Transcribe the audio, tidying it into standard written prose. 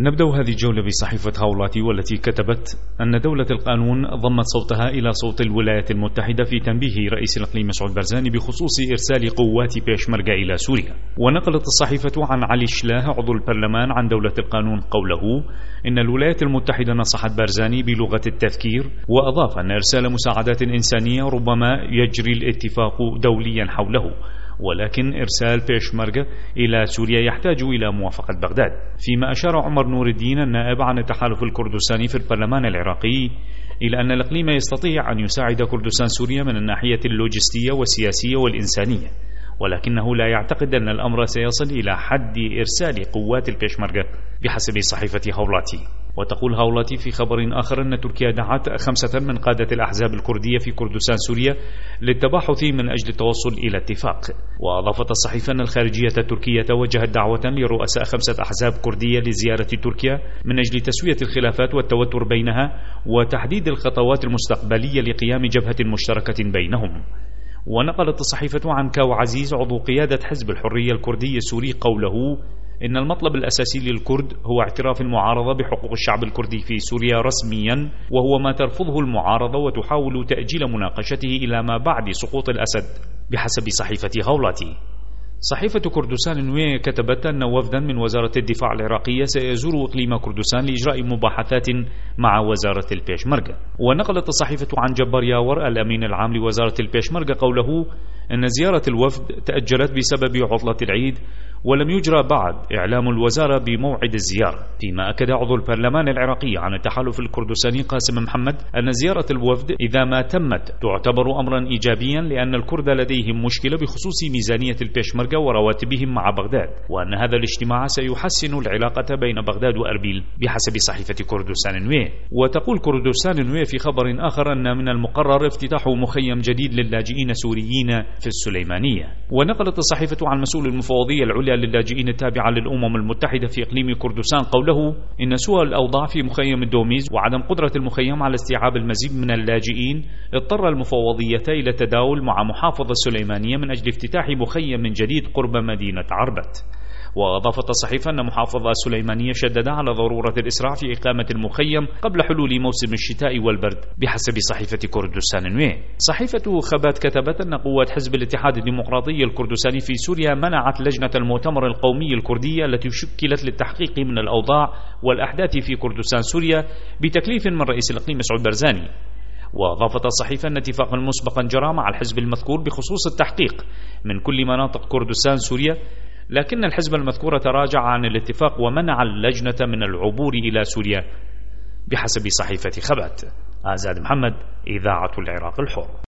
نبدأ هذه الجولة بصحيفة هاولاتي، والتي كتبت أن دولة القانون ضمت صوتها إلى صوت الولايات المتحدة في تنبيه رئيس الإقليم مسعود بارزاني بخصوص إرسال قوات بيشمركة إلى سوريا. ونقلت الصحيفة عن علي شلاه عضو البرلمان عن دولة القانون قوله إن الولايات المتحدة نصحت بارزاني بلغة التذكير، وأضاف أن إرسال مساعدات إنسانية ربما يجري الاتفاق دوليا حوله، ولكن إرسال بيشمركة إلى سوريا يحتاج إلى موافقة بغداد. فيما أشار عمر نور الدين النائب عن التحالف الكردستاني في البرلمان العراقي إلى أن الإقليم يستطيع أن يساعد كردستان سوريا من الناحية اللوجستية والسياسية والإنسانية، ولكنه لا يعتقد أن الأمر سيصل إلى حد إرسال قوات البيشمركة بحسب صحيفة هاولاتي. وتقول هاولاتي في خبر آخر أن تركيا دعت 5 من قادة الأحزاب الكردية في كردستان سوريا للتباحث من أجل التوصل إلى اتفاق. وأضافت الصحيفة أن الخارجية التركية وجهت دعوة لرؤساء 5 أحزاب كردية لزيارة تركيا من أجل تسوية الخلافات والتوتر بينها وتحديد الخطوات المستقبلية لقيام جبهة مشتركة بينهم. ونقلت الصحيفة عن كاو عزيز عضو قيادة حزب الحرية الكردي السوري قوله إن المطلب الأساسي للكرد هو اعتراف المعارضة بحقوق الشعب الكردي في سوريا رسميا، وهو ما ترفضه المعارضة وتحاول تأجيل مناقشته إلى ما بعد سقوط الأسد بحسب صحيفة هاولاتي. صحيفة كردستان نوية كتبت أن وفدا من وزارة الدفاع العراقية سيزور إقليم كردستان لإجراء مباحثات مع وزارة البيشمركة. ونقلت الصحيفة عن جبار ياور الأمين العام لوزارة البيشمركة قوله أن زيارة الوفد تأجلت بسبب عطلة العيد، ولم يجرى بعد إعلام الوزارة بموعد الزيارة. فيما أكد عضو البرلمان العراقي عن التحالف الكردستاني قاسم محمد أن زيارة الوفد إذا ما تمت تعتبر أمرا إيجابيا، لأن الكرد لديهم مشكلة بخصوص ميزانية البيشمركة ورواتبهم مع بغداد، وأن هذا الاجتماع سيحسن العلاقة بين بغداد وأربيل بحسب صحيفة كردستان نوية. وتقول كردستان نوية في خبر آخر أن من المقرر افتتاح مخيم جديد للاجئين السوريين في السليمانية. ونقلت الصحيفة عن مسؤول المفوضية العليا للاجئين التابعة للأمم المتحدة في إقليم كردستان قوله إن سوء الأوضاع في مخيم الدوميز وعدم قدرة المخيم على استيعاب المزيد من اللاجئين اضطر المفوضية إلى التداول مع محافظة السليمانية من أجل افتتاح مخيم جديد قرب مدينة عربت. وأضافت الصحيفة أن محافظة السليمانية شدد على ضرورة الإسراع في إقامة المخيم قبل حلول موسم الشتاء والبرد بحسب صحيفة كردستان نوية. صحيفة خبات كتبت أن قوات حزب الاتحاد الديمقراطي الكردستاني في سوريا منعت لجنة المؤتمر القومي الكردية التي شكلت للتحقيق من الأوضاع والأحداث في كردستان سوريا بتكليف من رئيس الإقليم مسعود بارزاني. وأضافت الصحيفة أن اتفاقا مسبقا جرى مع الحزب المذكور بخصوص التحقيق من كل مناطق كردستان سوريا، لكن الحزب المذكور تراجع عن الاتفاق ومنع اللجنة من العبور إلى سوريا بحسب صحيفة خبات. آزاد محمد، إذاعة العراق الحر.